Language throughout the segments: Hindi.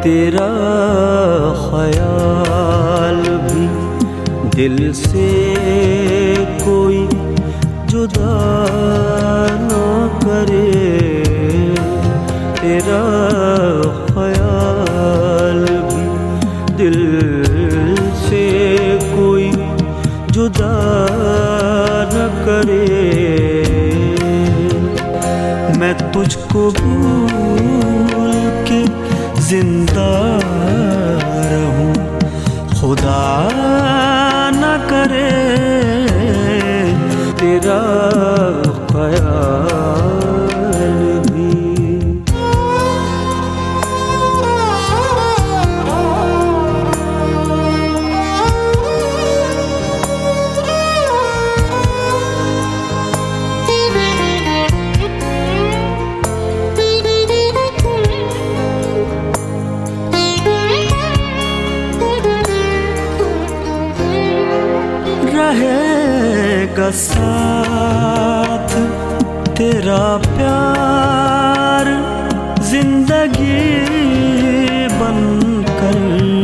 तेरा ख्याल भी दिल से कोई जुदा न करे, तेरा ख्याल भी दिल से कोई जुदा न करे। मैं तुझको भूल के जिंदा रहूं, खुदा न करे तेरा ख्याल भी। रहेगा साथ तेरा प्यार जिंदगी बनकर,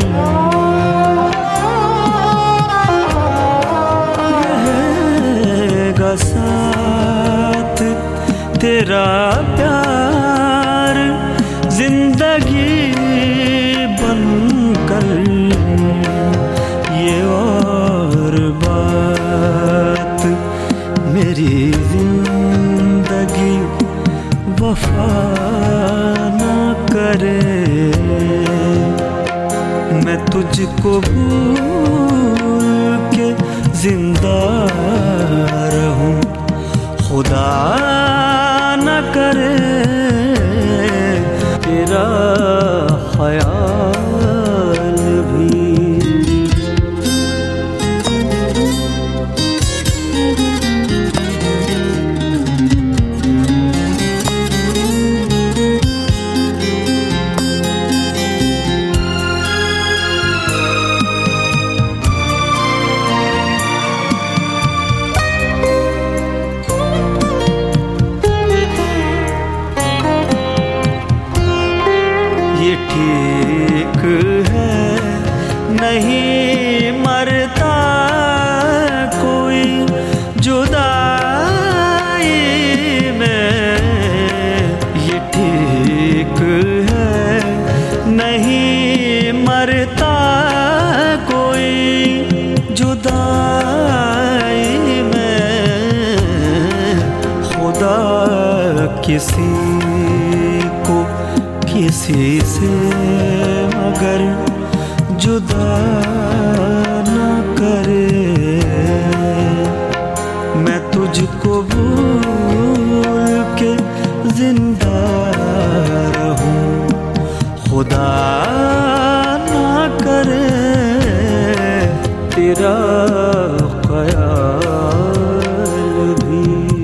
रहेगा साथ तेरा प्यार जिंदगी बनकर। ये और बात मेरी जिंदगी वफा न करे, मैं तुझको भूल के जिंदा रहूं, खुदा न करे तेरा ख्याल भी। ये ठीक है नहीं मरता कोई जुदाई में, ये ठीक है नहीं मरता कोई जुदाई में। खुदा किसी को किसी से मगर जुदा न करे, मैं तुझको भूल के जिंदा रहूं, खुदा न करे तेरा ख्याल भी।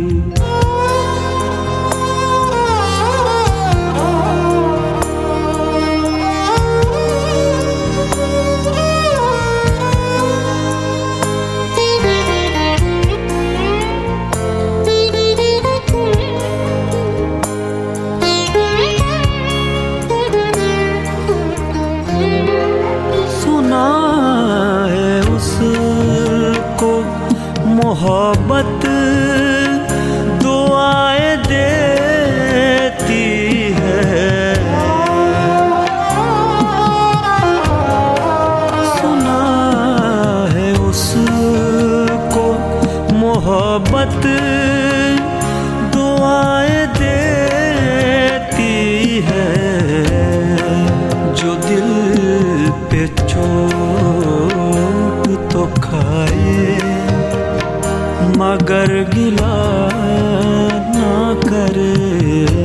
मोहब्बत दुआएं देती है, सुना है उसको मोहब्बत दुआएं देती है। जो दिल पे चोट तो खाए मगर गिला ना करे,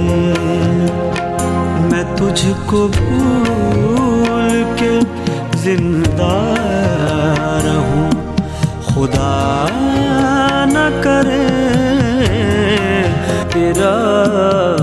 मैं तुझको भूल के जिंदा रहूं, खुदा न करे तेरा